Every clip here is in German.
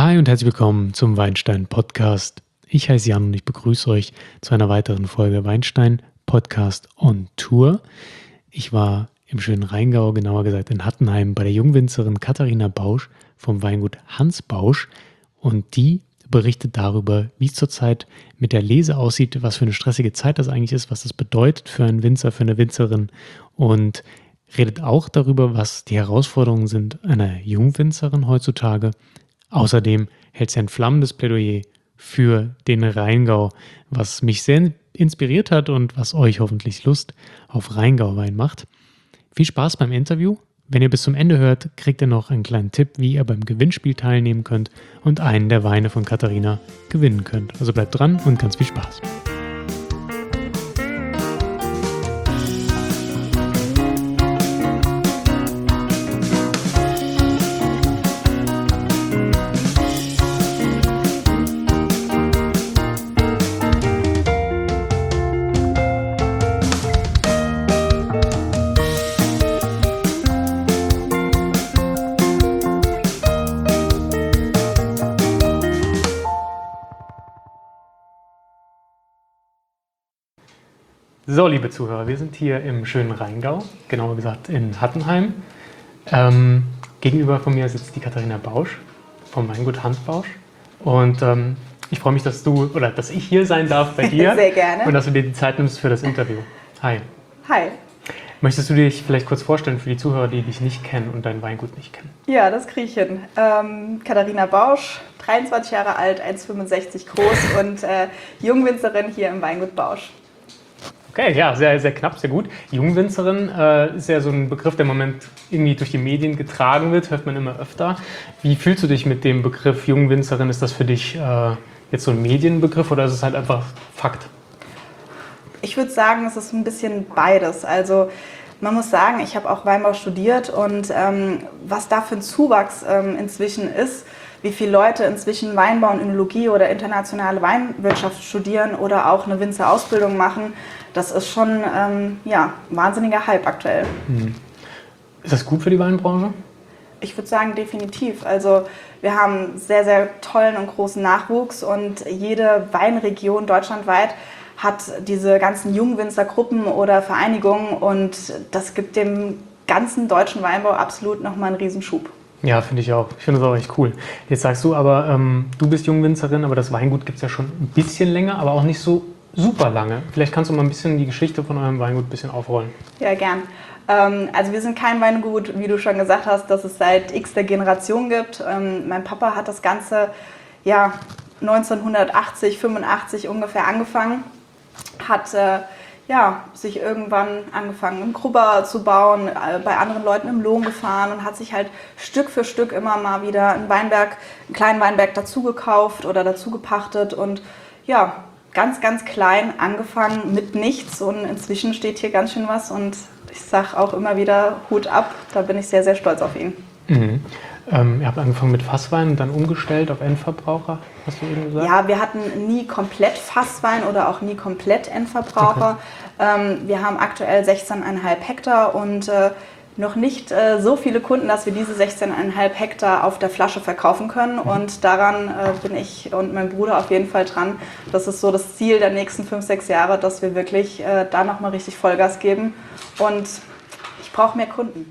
Hi und herzlich willkommen zum Weinstein Podcast. Ich heiße Jan und ich begrüße euch zu einer weiteren Folge Weinstein Podcast on Tour. Ich war im schönen Rheingau, genauer gesagt in Hattenheim, bei der Jungwinzerin Katharina Bausch vom Weingut Hans Bausch und die berichtet darüber, wie es zurzeit mit der Lese aussieht, was für eine stressige Zeit das eigentlich ist, was das bedeutet für einen Winzer, für eine Winzerin und redet auch darüber, was die Herausforderungen sind einer Jungwinzerin heutzutage. Außerdem hält sie ein flammendes Plädoyer für den Rheingau, was mich sehr inspiriert hat und was euch hoffentlich Lust auf Rheingauwein macht. Viel Spaß beim Interview. Wenn ihr bis zum Ende hört, kriegt ihr noch einen kleinen Tipp, wie ihr beim Gewinnspiel teilnehmen könnt und einen der Weine von Katharina gewinnen könnt. Also bleibt dran und ganz viel Spaß. So, liebe Zuhörer, wir sind hier im schönen Rheingau, genauer gesagt in Hattenheim. Gegenüber von mir sitzt die Katharina Bausch vom Weingut Hans Bausch. Und ich freue mich, dass ich hier sein darf bei dir. Sehr gerne. Und dass du dir die Zeit nimmst für das Interview. Hi. Hi. Möchtest du dich vielleicht kurz vorstellen für die Zuhörer, die dich nicht kennen und dein Weingut nicht kennen? Ja, das kriege ich hin. Katharina Bausch, 23 Jahre alt, 1,65 groß und Jungwinzerin hier im Weingut Bausch. Okay, ja, sehr, sehr knapp, sehr gut. Jungwinzerin ist ja so ein Begriff, der im Moment irgendwie durch die Medien getragen wird, hört man immer öfter. Wie fühlst du dich mit dem Begriff Jungwinzerin? Ist das für dich jetzt so ein Medienbegriff oder ist es halt einfach Fakt? Ich würde sagen, es ist ein bisschen beides. Also man muss sagen, ich habe auch Weinbau studiert und was da für ein Zuwachs inzwischen ist, wie viele Leute inzwischen Weinbau und Önologie oder internationale Weinwirtschaft studieren oder auch eine Winzerausbildung machen, das ist schon ein wahnsinniger Hype aktuell. Ist das gut für die Weinbranche? Ich würde sagen, definitiv. Also wir haben sehr, sehr tollen und großen Nachwuchs und jede Weinregion deutschlandweit hat diese ganzen Jungwinzergruppen oder Vereinigungen und das gibt dem ganzen deutschen Weinbau absolut nochmal einen Riesenschub. Ja, finde ich auch. Ich finde es auch echt cool. Jetzt sagst du aber, du bist Jungwinzerin, aber das Weingut gibt es ja schon ein bisschen länger, aber auch nicht so super lange. Vielleicht kannst du mal ein bisschen die Geschichte von eurem Weingut ein bisschen aufrollen. Ja, gern. Also wir sind kein Weingut, wie du schon gesagt hast, das es seit x der Generation gibt. Mein Papa hat das Ganze 1980, 85 ungefähr angefangen, hat sich irgendwann angefangen im Grubber zu bauen, bei anderen Leuten im Lohn gefahren und hat sich halt Stück für Stück immer mal wieder einen kleinen Weinberg dazu gekauft oder dazu gepachtet und ganz, ganz klein angefangen mit nichts und inzwischen steht hier ganz schön was und ich sage auch immer wieder Hut ab, da bin ich sehr, sehr stolz auf ihn. Mhm. Ihr habt angefangen mit Fasswein und dann umgestellt auf Endverbraucher, hast du eben gesagt? Ja, wir hatten nie komplett Fasswein oder auch nie komplett Endverbraucher. Okay. Wir haben aktuell 16,5 Hektar und noch nicht so viele Kunden, dass wir diese 16,5 Hektar auf der Flasche verkaufen können. Und daran bin ich und mein Bruder auf jeden Fall dran. Das ist so das Ziel der nächsten 5, 6 Jahre, dass wir wirklich da nochmal richtig Vollgas geben. Und ich brauche mehr Kunden.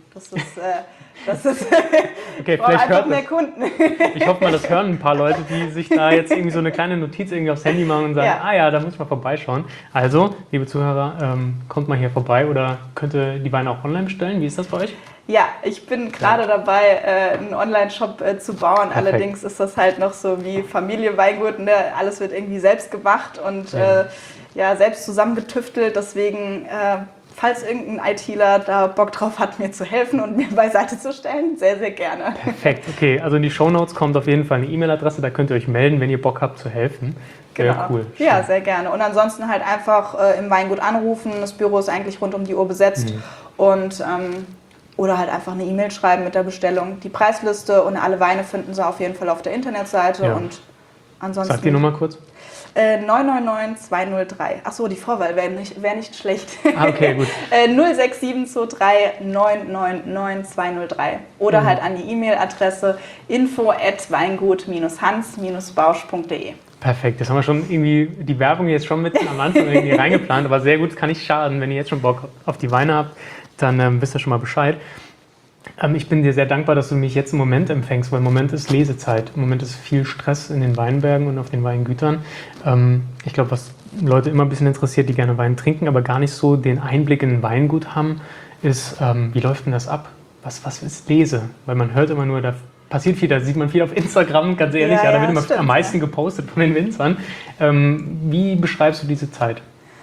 Okay, vielleicht hört mehr Kunden. Ich hoffe mal, das hören ein paar Leute, die sich da jetzt irgendwie so eine kleine Notiz irgendwie aufs Handy machen und sagen, da muss ich mal vorbeischauen. Also, liebe Zuhörer, kommt mal hier vorbei oder könnt ihr die Weine auch online bestellen? Wie ist das bei euch? Ja, ich bin gerade dabei, einen Online-Shop zu bauen. Perfekt. Allerdings ist das halt noch so wie Familienweingut, ne? Alles wird irgendwie selbst gemacht und selbst zusammengetüftelt. Deswegen falls irgendein ITler da Bock drauf hat, mir zu helfen und mir beiseite zu stellen, sehr, sehr gerne. Perfekt, okay. Also in die Shownotes kommt auf jeden Fall eine E-Mail-Adresse, da könnt ihr euch melden, wenn ihr Bock habt zu helfen. Genau. Sehr cool. Ja, sehr gerne. Und ansonsten halt einfach im Weingut anrufen. Das Büro ist eigentlich rund um die Uhr besetzt. Und oder halt einfach eine E-Mail schreiben mit der Bestellung. Die Preisliste und alle Weine finden Sie auf jeden Fall auf der Internetseite. Ja. Und ansonsten. Sag die Nummer kurz. 999 203. Achso, die Vorwahl wäre nicht schlecht. Ah, okay, gut. 06723 999 203. Oder halt an die E-Mail-Adresse info@weingut-hans-bausch.de. Perfekt, das haben wir schon irgendwie, die Werbung jetzt schon mit am Anfang irgendwie reingeplant, aber sehr gut, kann nicht schaden. Wenn ihr jetzt schon Bock auf die Weine habt, dann wisst ihr schon mal Bescheid. Ich bin dir sehr dankbar, dass du mich jetzt im Moment empfängst, weil im Moment ist Lesezeit. Im Moment ist viel Stress in den Weinbergen und auf den Weingütern. Ich glaube, was Leute immer ein bisschen interessiert, die gerne Wein trinken, aber gar nicht so den Einblick in ein Weingut haben, ist, wie läuft denn das ab? Was ist Lese? Weil man hört immer nur, da passiert viel, da sieht man viel auf Instagram, ganz ehrlich, da wird immer am meisten gepostet von den Winzern. Wie beschreibst du diese Zeit?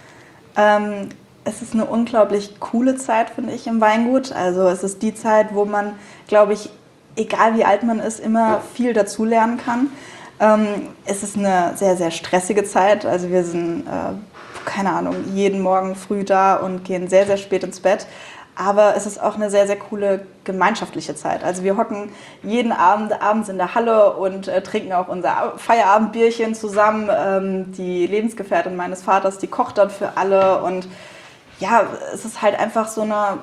Es ist eine unglaublich coole Zeit, finde ich, im Weingut. Also es ist die Zeit, wo man, glaube ich, egal wie alt man ist, immer viel dazulernen kann. Es ist eine sehr, sehr stressige Zeit. Also wir sind, keine Ahnung, jeden Morgen früh da und gehen sehr, sehr spät ins Bett. Aber es ist auch eine sehr, sehr coole gemeinschaftliche Zeit. Also wir hocken jeden Abend abends in der Halle und trinken auch unser Feierabendbierchen zusammen. Die Lebensgefährtin meines Vaters, die kocht dann für alle. Und ja, es ist halt einfach so eine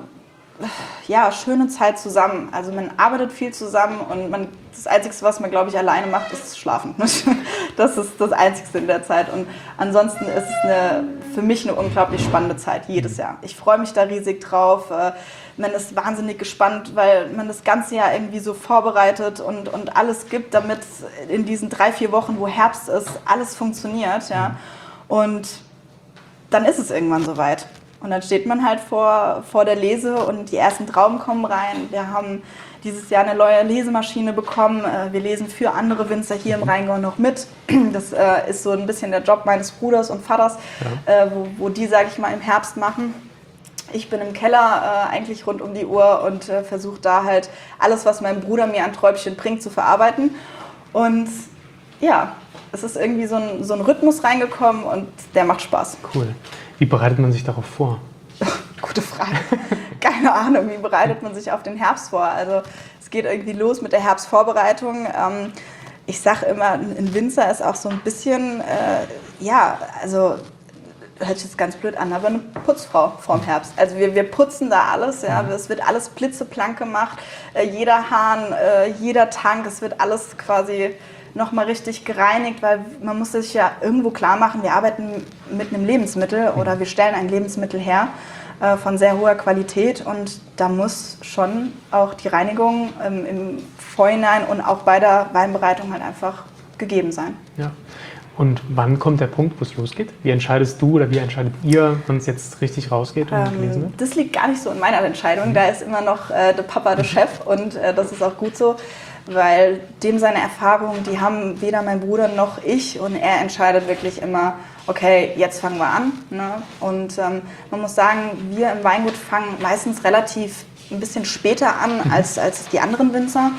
schöne Zeit zusammen. Also man arbeitet viel zusammen und das Einzige, was man, glaube ich, alleine macht, ist schlafen. Das ist das Einzige in der Zeit. Und ansonsten ist es für mich eine unglaublich spannende Zeit, jedes Jahr. Ich freue mich da riesig drauf. Man ist wahnsinnig gespannt, weil man das ganze Jahr irgendwie so vorbereitet und alles gibt, damit in diesen 3-4 Wochen, wo Herbst ist, alles funktioniert. Ja? Und dann ist es irgendwann soweit. Und dann steht man halt vor der Lese und die ersten Trauben kommen rein. Wir haben dieses Jahr eine neue Lesemaschine bekommen. Wir lesen für andere Winzer hier im Rheingau noch mit. Das ist so ein bisschen der Job meines Bruders und Vaters, wo die, sage ich mal, im Herbst machen. Ich bin im Keller eigentlich rund um die Uhr und versuche da halt alles, was mein Bruder mir an Träubchen bringt, zu verarbeiten. Und ja, es ist irgendwie so ein Rhythmus reingekommen und der macht Spaß. Cool. Wie bereitet man sich darauf vor? Gute Frage. Keine Ahnung, wie bereitet man sich auf den Herbst vor? Also es geht irgendwie los mit der Herbstvorbereitung. Ich sage immer, ein Winzer ist auch so ein bisschen, also hört sich jetzt ganz blöd an, aber eine Putzfrau vorm Herbst. Also wir putzen da alles, ja. Es wird alles blitzeblank gemacht. Jeder Hahn, jeder Tank, es wird alles quasi nochmal richtig gereinigt, weil man muss sich ja irgendwo klar machen, wir arbeiten mit einem Lebensmittel oder wir stellen ein Lebensmittel her von sehr hoher Qualität und da muss schon auch die Reinigung im Vorhinein und auch bei der Weinbereitung halt einfach gegeben sein. Ja. Und wann kommt der Punkt, wo es losgeht? Wie entscheidest du oder wie entscheidet ihr, wann es jetzt richtig rausgeht und gelesen wird? Das liegt gar nicht so in meiner Entscheidung. Da ist immer noch der Papa der Chef und das ist auch gut so, weil dem seine Erfahrungen, die haben weder mein Bruder noch ich und er entscheidet wirklich immer, okay, jetzt fangen wir an. Ne? Und man muss sagen, wir im Weingut fangen meistens relativ ein bisschen später an als die anderen Winzer.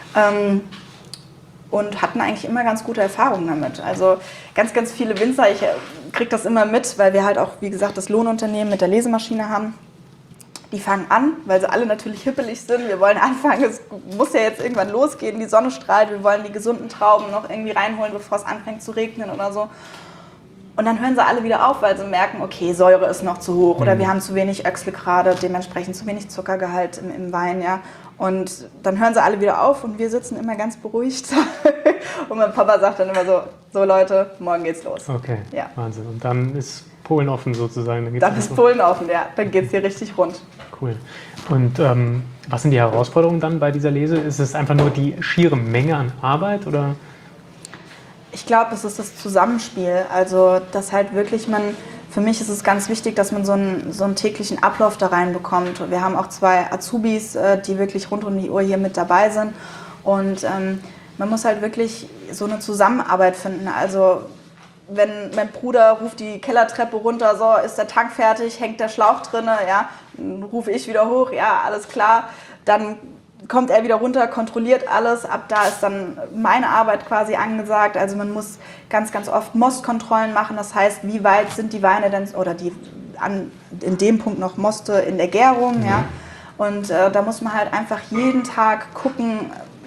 Und hatten eigentlich immer ganz gute Erfahrungen damit. Also ganz, ganz viele Winzer, ich kriege das immer mit, weil wir halt auch, wie gesagt, das Lohnunternehmen mit der Lesemaschine haben. Die fangen an, weil sie alle natürlich hippelig sind. Wir wollen anfangen, es muss ja jetzt irgendwann losgehen, die Sonne strahlt, wir wollen die gesunden Trauben noch irgendwie reinholen, bevor es anfängt zu regnen oder so. Und dann hören sie alle wieder auf, weil sie merken, okay, Säure ist noch zu hoch oder wir haben zu wenig Öchsle gerade, dementsprechend zu wenig Zuckergehalt im Wein, ja. Und dann hören sie alle wieder auf und wir sitzen immer ganz beruhigt. Und mein Papa sagt dann immer so Leute, morgen geht's los. Okay, ja. Wahnsinn. Und dann ist Polen offen sozusagen. Dann ist Polen offen, ja. Dann geht's hier richtig rund. Cool. Und was sind die Herausforderungen dann bei dieser Lese? Ist es einfach nur die schiere Menge an Arbeit oder? Ich glaube, es ist das Zusammenspiel. Also, dass halt wirklich für mich ist es ganz wichtig, dass man so einen täglichen Ablauf da reinbekommt. Wir haben auch 2 Azubis, die wirklich rund um die Uhr hier mit dabei sind. Und man muss halt wirklich so eine Zusammenarbeit finden. Also, wenn mein Bruder ruft die Kellertreppe runter, so, ist der Tank fertig, hängt der Schlauch drin, ja, dann rufe ich wieder hoch, ja, alles klar. Dann kommt er wieder runter, kontrolliert alles. Ab da ist dann meine Arbeit quasi angesagt. Also man muss ganz, ganz oft Mostkontrollen machen. Das heißt, wie weit sind die Weine denn, oder in dem Punkt noch Moste in der Gärung. Ja? Und da muss man halt einfach jeden Tag gucken,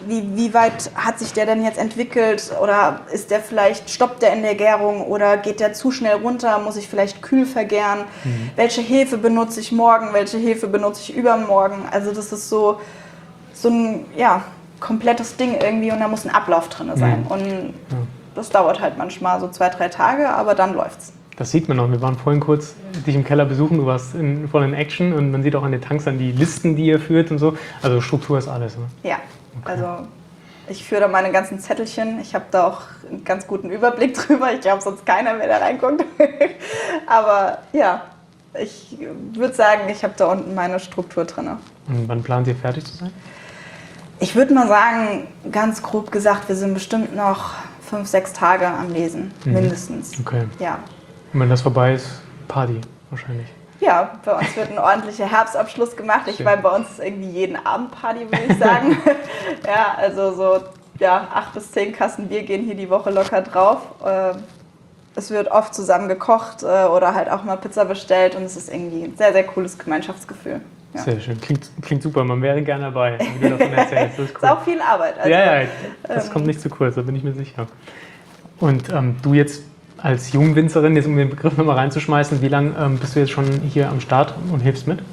wie weit hat sich der denn jetzt entwickelt oder stoppt der in der Gärung oder geht der zu schnell runter, muss ich vielleicht kühl vergären, welche Hefe benutze ich morgen, welche Hefe benutze ich übermorgen, also das ist so ein komplettes Ding irgendwie und da muss ein Ablauf drin sein und das dauert halt manchmal so 2-3 Tage, aber dann läuft's. Das sieht man noch. Wir waren vorhin kurz dich im Keller besuchen, du warst voll in Action und man sieht auch an den Tanks dann die Listen, die ihr führt und so. Also Struktur ist alles, ne? Ja, okay. Also ich führe da meine ganzen Zettelchen. Ich habe da auch einen ganz guten Überblick drüber. Ich glaube, sonst keiner mehr da reinguckt. Aber ja, ich würde sagen, ich habe da unten meine Struktur drin. Und wann plant ihr fertig zu sein? Ich würde mal sagen, ganz grob gesagt, wir sind bestimmt noch 5-6 Tage am Lesen, mindestens. Okay. Ja. Und wenn das vorbei ist, Party wahrscheinlich. Ja, bei uns wird ein ordentlicher Herbstabschluss gemacht. Bei uns ist irgendwie jeden Abend Party, würde ich sagen. Ja, also so 8 bis 10 Kasten Bier gehen hier die Woche locker drauf. Es wird oft zusammen gekocht oder halt auch mal Pizza bestellt und es ist irgendwie ein sehr, sehr cooles Gemeinschaftsgefühl. Ja. Sehr schön, klingt super, man wäre gerne dabei, wie du davon erzählst. Das ist cool. Ist auch viel Arbeit. Also, ja, das kommt nicht zu kurz, da bin ich mir sicher. Und du jetzt als Jungwinzerin, jetzt um den Begriff nochmal reinzuschmeißen, wie lange bist du jetzt schon hier am Start und hilfst mit?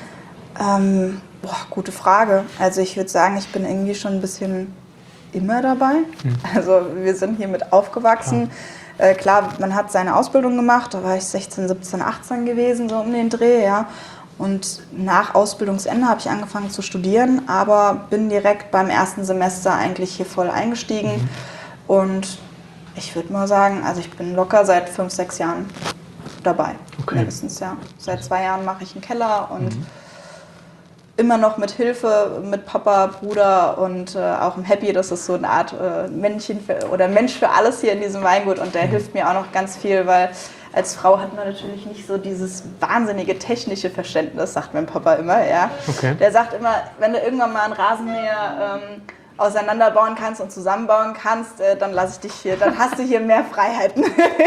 Gute Frage. Also ich würde sagen, ich bin irgendwie schon ein bisschen immer dabei. Also wir sind hier mit aufgewachsen. Klar, man hat seine Ausbildung gemacht, da war ich 16, 17, 18 gewesen, so um den Dreh, ja. Und nach Ausbildungsende habe ich angefangen zu studieren, aber bin direkt beim ersten Semester eigentlich hier voll eingestiegen. Und ich würde mal sagen, also ich bin locker seit 5-6 Jahren dabei. Okay. Mindestens, ja. Seit 2 Jahren mache ich einen Keller und immer noch mit Hilfe mit Papa, Bruder und auch im Happy. Das ist so eine Art Mensch für alles hier in diesem Weingut und der hilft mir auch noch ganz viel, weil als Frau hat man natürlich nicht so dieses wahnsinnige technische Verständnis, sagt mein Papa immer. Ja. Okay. Der sagt immer, wenn du irgendwann mal einen Rasenmäher auseinanderbauen kannst und zusammenbauen kannst, dann lasse ich dich hier, dann hast du hier mehr Freiheiten.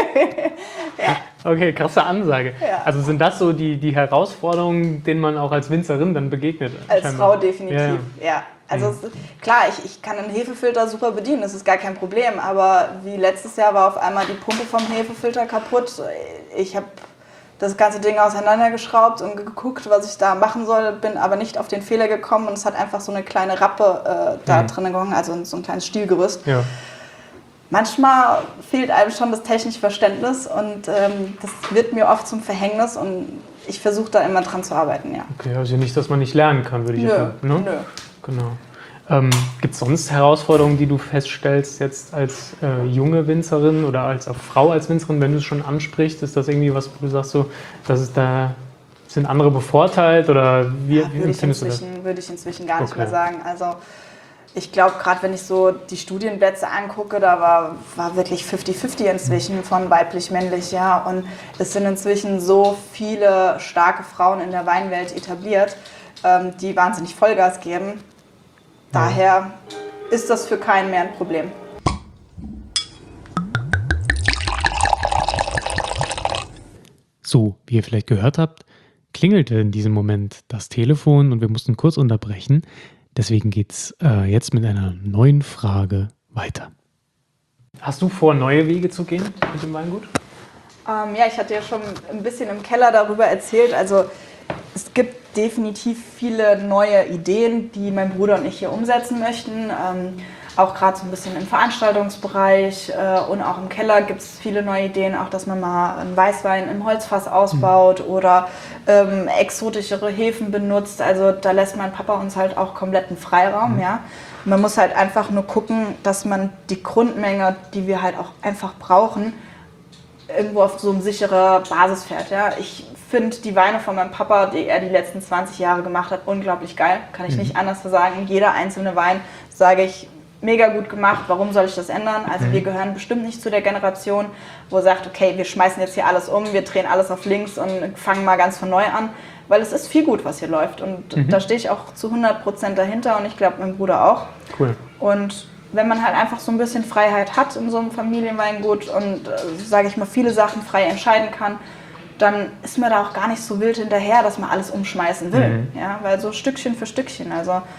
Ja. Okay, krasse Ansage. Ja. Also sind das so die Herausforderungen, denen man auch als Winzerin dann begegnet? Als scheinbar. Frau definitiv, ja. Also klar, ich kann einen Hefefilter super bedienen, das ist gar kein Problem, aber wie letztes Jahr war auf einmal die Pumpe vom Hefefilter kaputt. Ich habe das ganze Ding auseinandergeschraubt und geguckt, was ich da machen soll, bin aber nicht auf den Fehler gekommen und es hat einfach so eine kleine Rappe da drin gehangen, also so ein kleines Stielgerüst. Ja. Manchmal fehlt einem schon das technische Verständnis und das wird mir oft zum Verhängnis und ich versuche da immer dran zu arbeiten, ja. Okay, also nicht, dass man nicht lernen kann, würde ich jetzt sagen. Ne? Nö. Genau. Gibt es sonst Herausforderungen, die du feststellst jetzt als junge Winzerin oder als auch Frau als Winzerin, wenn du es schon ansprichst? Ist das irgendwie was, wo du sagst, so, dass es da sind andere bevorteilt oder wie empfindest du das? Würde ich inzwischen gar nicht mehr sagen. Also ich glaube, gerade wenn ich so die Studienplätze angucke, da war wirklich 50-50 inzwischen von weiblich-männlich, ja. Und es sind inzwischen so viele starke Frauen in der Weinwelt etabliert, die wahnsinnig Vollgas geben. Daher ist das für keinen mehr ein Problem. So, wie ihr vielleicht gehört habt, klingelte in diesem Moment das Telefon und wir mussten kurz unterbrechen. Deswegen geht es jetzt mit einer neuen Frage weiter. Hast du vor, neue Wege zu gehen mit dem Weingut? Ja, ich hatte ja schon ein bisschen im Keller darüber erzählt. Also es gibt definitiv viele neue Ideen, die mein Bruder und ich hier umsetzen möchten. Auch gerade so ein bisschen im Veranstaltungsbereich und auch im Keller gibt es viele neue Ideen. Auch, dass man mal einen Weißwein im Holzfass ausbaut oder exotischere Hefen benutzt. Also da lässt mein Papa uns halt auch kompletten Freiraum. Ja. Man muss halt einfach nur gucken, dass man die Grundmenge, die wir halt auch einfach brauchen, irgendwo auf so eine sichere Basis fährt. Ja. Ich finde die Weine von meinem Papa, die er die letzten 20 Jahre gemacht hat, unglaublich geil. Kann ich nicht anders sagen. Jeder einzelne Wein, sage ich, mega gut gemacht. Warum soll ich das ändern? Also wir gehören bestimmt nicht zu der Generation, wo sagt, okay, wir schmeißen jetzt hier alles um, wir drehen alles auf links und fangen mal ganz von neu an. Weil es ist viel gut, was hier läuft. Und da stehe ich auch zu 100% dahinter und ich glaube, mein Bruder auch. Cool. Und wenn man halt einfach so ein bisschen Freiheit hat in so einem Familienweingut und, sage ich mal, viele Sachen frei entscheiden kann, dann ist man da auch gar nicht so wild hinterher, dass man alles umschmeißen will. Ja, weil so Stückchen für Stückchen. Also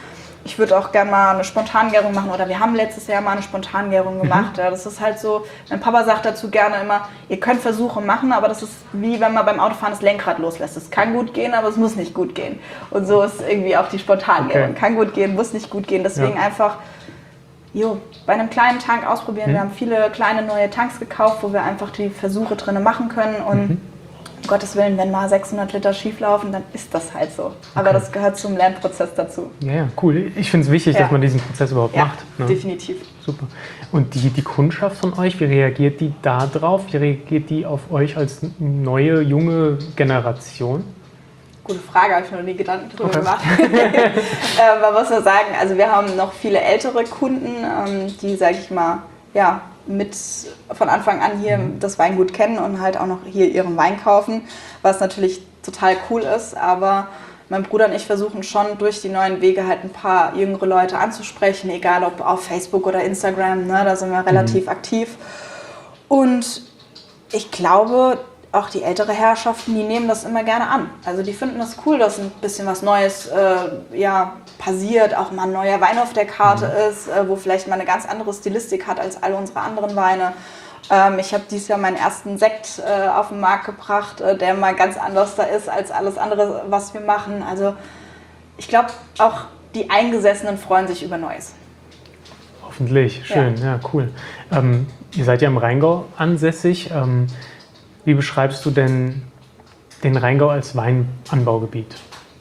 ich würde auch gerne mal eine Spontangärung machen oder wir haben letztes Jahr mal eine Spontangärung gemacht. Ja, das ist halt so, mein Papa sagt dazu gerne immer, ihr könnt Versuche machen, aber das ist wie wenn man beim Autofahren das Lenkrad loslässt. Es kann gut gehen, aber es muss nicht gut gehen. Und so ist irgendwie auch die Spontangärung. Okay. Kann gut gehen, muss nicht gut gehen. Deswegen einfach bei einem kleinen Tank ausprobieren. Wir haben viele kleine neue Tanks gekauft, wo wir einfach die Versuche drin machen können und um Gottes Willen, wenn mal 600 Liter schief laufen, dann ist das halt so. Aber das gehört zum Lernprozess dazu. Ja, cool. Ich finde es wichtig, dass man diesen Prozess überhaupt macht. Ne? Definitiv. Super. Und die Kundschaft von euch, wie reagiert die da drauf? Wie reagiert die auf euch als neue, junge Generation? Gute Frage, habe ich mir noch nie Gedanken drüber gemacht. Man muss nur sagen, also wir haben noch viele ältere Kunden, die, sage ich mal, mit von Anfang an hier das Weingut kennen und halt auch noch hier ihren Wein kaufen, was natürlich total cool ist, aber mein Bruder und ich versuchen schon durch die neuen Wege halt ein paar jüngere Leute anzusprechen, egal ob auf Facebook oder Instagram, ne, da sind wir relativ aktiv und ich glaube, auch die ältere Herrschaften, die nehmen das immer gerne an. Also die finden das cool, dass ein bisschen was Neues passiert, auch mal ein neuer Wein auf der Karte ist, wo vielleicht mal eine ganz andere Stilistik hat als alle unsere anderen Weine. Ich habe dieses Jahr meinen ersten Sekt auf den Markt gebracht, der mal ganz anders da ist als alles andere, was wir machen. Also ich glaube, auch die Eingesessenen freuen sich über Neues. Hoffentlich, schön, ja cool. Ihr seid ja im Rheingau ansässig. Wie beschreibst du denn den Rheingau als Weinanbaugebiet?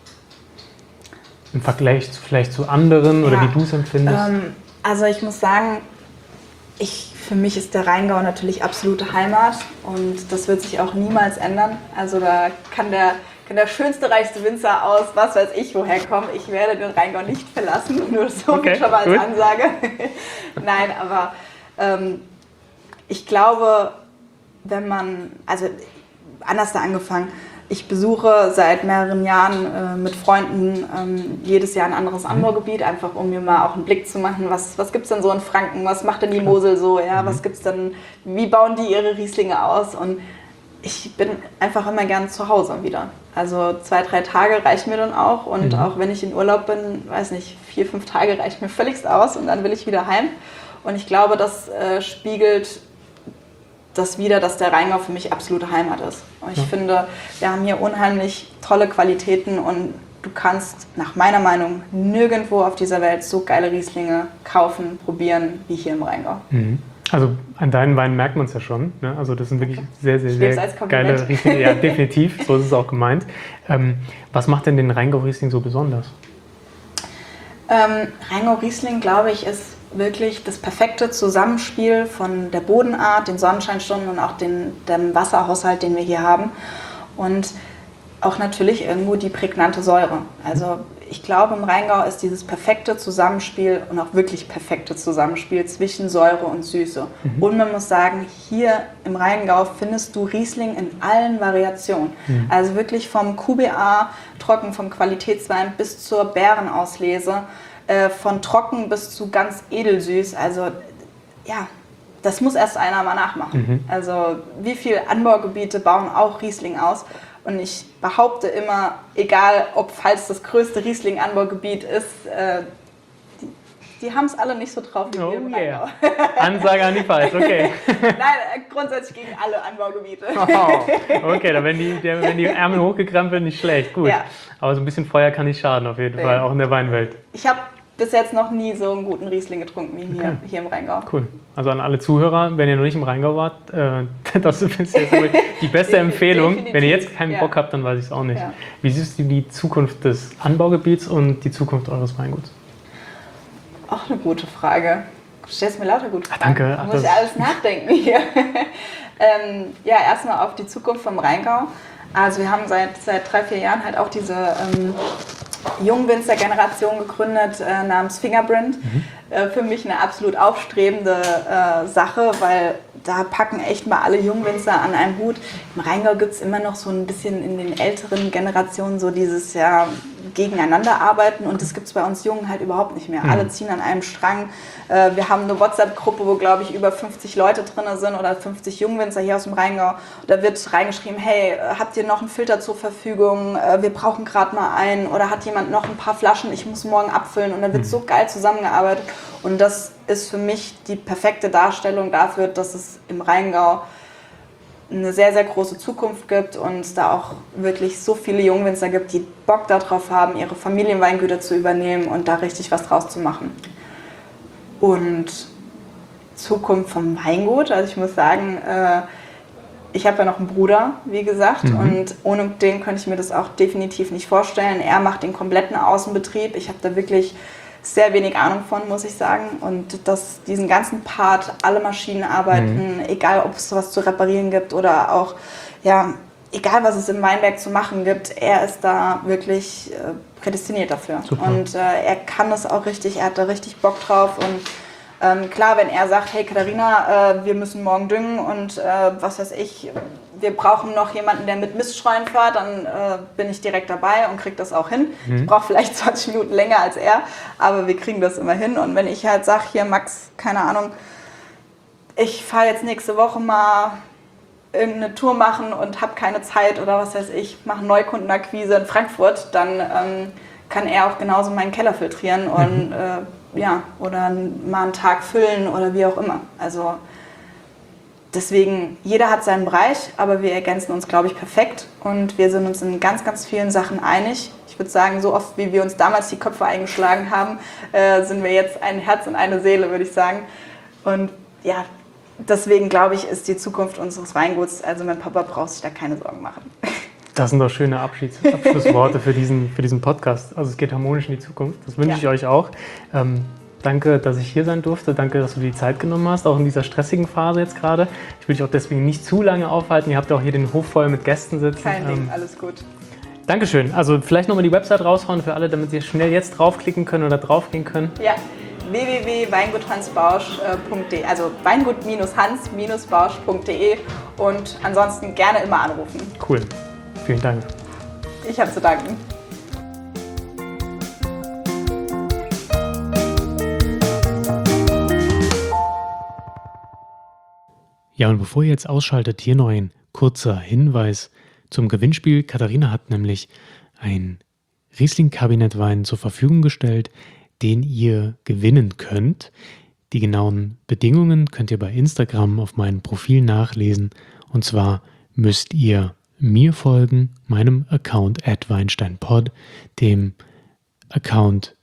Im Vergleich vielleicht zu anderen oder wie du es empfindest? Also ich muss sagen, für mich ist der Rheingau natürlich absolute Heimat und das wird sich auch niemals ändern. Also da kann der schönste, reichste Winzer aus, was weiß ich, woher kommen. Ich werde den Rheingau nicht verlassen, nur so viel schon mal als Ansage. Nein, aber ich glaube, anders da angefangen, ich besuche seit mehreren Jahren mit Freunden jedes Jahr ein anderes Anbaugebiet, einfach um mir mal auch einen Blick zu machen, was gibt es denn so in Franken, was macht denn die Mosel so, was gibt's denn, wie bauen die ihre Rieslinge aus und ich bin einfach immer gern zu Hause wieder. Also 2-3 Tage reichen mir dann auch und auch wenn ich in Urlaub bin, 4-5 Tage reicht mir völligst aus und dann will ich wieder heim und ich glaube, das spiegelt das wieder, dass der Rheingau für mich absolute Heimat ist. Und ich finde, wir haben hier unheimlich tolle Qualitäten und du kannst nach meiner Meinung nirgendwo auf dieser Welt so geile Rieslinge kaufen, probieren, wie hier im Rheingau. Also an deinen Weinen merkt man es ja schon. Ne? Also das sind wirklich sehr, sehr, sehr geile Rieslinge. Ja, definitiv, so ist es auch gemeint. Was macht denn den Rheingau-Riesling so besonders? Rheingau-Riesling, glaube ich, ist wirklich das perfekte Zusammenspiel von der Bodenart, den Sonnenscheinstunden und auch dem Wasserhaushalt, den wir hier haben. Und auch natürlich irgendwo die prägnante Säure. Also ich glaube, im Rheingau ist dieses perfekte Zusammenspiel und auch wirklich perfekte Zusammenspiel zwischen Säure und Süße. Und man muss sagen, hier im Rheingau findest du Riesling in allen Variationen. Also wirklich vom QBA, trocken, vom Qualitätswein bis zur Beerenauslese. Von trocken bis zu ganz edelsüß, also das muss erst einer mal nachmachen. Also wie viele Anbaugebiete bauen auch Riesling aus und ich behaupte immer, egal ob Pfalz das größte Riesling-Anbaugebiet ist, die haben es alle nicht so drauf wie wir im Rheingau. Ansage an die Pfalz, okay. Nein, grundsätzlich gegen alle Anbaugebiete. Okay, dann wenn die Ärmel hochgekrempelt, nicht schlecht, gut. Ja. Aber so ein bisschen Feuer kann nicht schaden auf jeden Fall, auch in der Weinwelt. Ich habe bis jetzt noch nie so einen guten Riesling getrunken wie hier im Rheingau. Cool. Also an alle Zuhörer, wenn ihr noch nicht im Rheingau wart, das ist jetzt die beste Empfehlung. Definitiv. Wenn ihr jetzt keinen Bock habt, dann weiß ich es auch nicht. Ja. Wie siehst du die Zukunft des Anbaugebiets und die Zukunft eures Weinguts? Auch eine gute Frage. Du stellst mir lauter gute Fragen. Danke. Da muss ich alles nachdenken hier. Erstmal auf die Zukunft vom Rheingau. Also wir haben seit 3-4 Jahren halt auch diese Jungwinzer-Generation gegründet namens Fingerprint. Für mich eine absolut aufstrebende Sache, weil da packen echt mal alle Jungwinzer an einen Hut. Im Rheingau gibt es immer noch so ein bisschen in den älteren Generationen so dieses gegeneinander arbeiten und das gibt es bei uns Jungen halt überhaupt nicht mehr. Alle ziehen an einem Strang. Wir haben eine WhatsApp-Gruppe, wo, glaube ich, über 50 Leute drin sind oder 50 Jungwinzer hier aus dem Rheingau. Da wird reingeschrieben, hey, habt ihr noch einen Filter zur Verfügung? Wir brauchen gerade mal einen. Oder hat jemand noch ein paar Flaschen? Ich muss morgen abfüllen. Und da wird so geil zusammengearbeitet. Und das ist für mich die perfekte Darstellung dafür, dass es im Rheingau eine sehr, sehr große Zukunft gibt und es da auch wirklich so viele Jungwinzer gibt, die Bock darauf haben, ihre Familienweingüter zu übernehmen und da richtig was draus zu machen. Und Zukunft vom Weingut, also ich muss sagen, ich habe ja noch einen Bruder, wie gesagt, und ohne den könnte ich mir das auch definitiv nicht vorstellen. Er macht den kompletten Außenbetrieb. Ich habe da wirklich sehr wenig Ahnung von, muss ich sagen. Und diesen ganzen Part, alle Maschinen arbeiten, egal ob es was zu reparieren gibt oder auch, ja, egal was es im Weinberg zu machen gibt, er ist da wirklich prädestiniert dafür. Super. Und er kann das auch richtig, er hat da richtig Bock drauf. Und klar, wenn er sagt, hey Katharina, wir müssen morgen düngen und was weiß ich, wir brauchen noch jemanden, der mit Miststreuen fährt, dann bin ich direkt dabei und kriege das auch hin. Ich brauche vielleicht 20 Minuten länger als er, aber wir kriegen das immer hin. Und wenn ich halt sage, hier Max, keine Ahnung, ich fahre jetzt nächste Woche mal irgendeine Tour machen und habe keine Zeit oder was weiß ich, mache Neukundenakquise in Frankfurt, dann kann er auch genauso meinen Keller filtrieren und oder mal einen Tag füllen oder wie auch immer. Also deswegen, jeder hat seinen Bereich, aber wir ergänzen uns, glaube ich, perfekt und wir sind uns in ganz, ganz vielen Sachen einig. Ich würde sagen, so oft, wie wir uns damals die Köpfe eingeschlagen haben, sind wir jetzt ein Herz und eine Seele, würde ich sagen. Und ja, deswegen, glaube ich, ist die Zukunft unseres Weinguts, also mein Papa braucht sich da keine Sorgen machen. Das sind doch schöne Abschlussworte für diesen Podcast. Also es geht harmonisch in die Zukunft. Das wünsche ich euch auch. Danke, dass ich hier sein durfte. Danke, dass du dir die Zeit genommen hast, auch in dieser stressigen Phase jetzt gerade. Ich will dich auch deswegen nicht zu lange aufhalten. Ihr habt auch hier den Hof voll mit Gästen sitzen. Kein Ding, alles gut. Dankeschön. Also vielleicht nochmal die Website raushauen für alle, damit sie schnell jetzt draufklicken können oder draufgehen können. Ja, www.weinguthansbausch.de, also weingut-hans-bausch.de und ansonsten gerne immer anrufen. Cool. Vielen Dank. Ich habe zu danken. Ja, und bevor ihr jetzt ausschaltet, hier noch ein kurzer Hinweis zum Gewinnspiel. Katharina hat nämlich ein Riesling-Kabinettwein zur Verfügung gestellt, den ihr gewinnen könnt. Die genauen Bedingungen könnt ihr bei Instagram auf meinem Profil nachlesen. Und zwar müsst ihr mir folgen, meinem Account @weinsteinpod, dem Account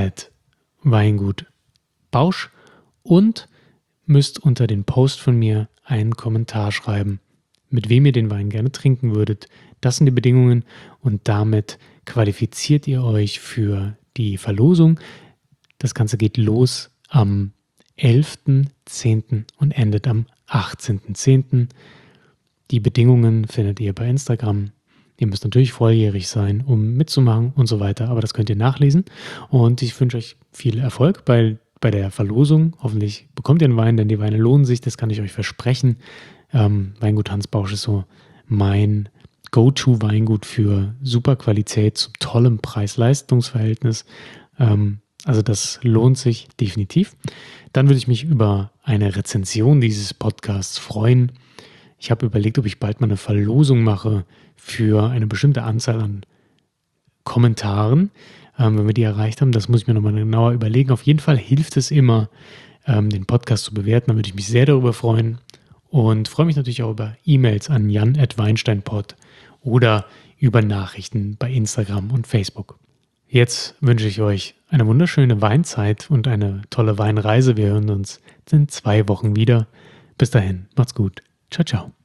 @weingutbausch und müsst unter den Post von mir einen Kommentar schreiben, mit wem ihr den Wein gerne trinken würdet. Das sind die Bedingungen und damit qualifiziert ihr euch für die Verlosung. Das Ganze geht los am 11.10. und endet am 18.10. Die Bedingungen findet ihr bei Instagram. Ihr müsst natürlich volljährig sein, um mitzumachen und so weiter, aber das könnt ihr nachlesen. Und ich wünsche euch viel Erfolg bei der Verlosung. Hoffentlich bekommt ihr einen Wein, denn die Weine lohnen sich, das kann ich euch versprechen. Weingut Hans Bausch ist so mein Go-To-Weingut für super Qualität zu tollem Preis-Leistungs-Verhältnis. Also das lohnt sich definitiv. Dann würde ich mich über eine Rezension dieses Podcasts freuen. Ich habe überlegt, ob ich bald mal eine Verlosung mache für eine bestimmte Anzahl an Kommentaren. Wenn wir die erreicht haben, das muss ich mir nochmal genauer überlegen. Auf jeden Fall hilft es immer, den Podcast zu bewerten. Da würde ich mich sehr darüber freuen. Und freue mich natürlich auch über E-Mails an jan@weinsteinpod oder über Nachrichten bei Instagram und Facebook. Jetzt wünsche ich euch eine wunderschöne Weinzeit und eine tolle Weinreise. Wir hören uns in 2 Wochen wieder. Bis dahin, macht's gut. Ciao, ciao.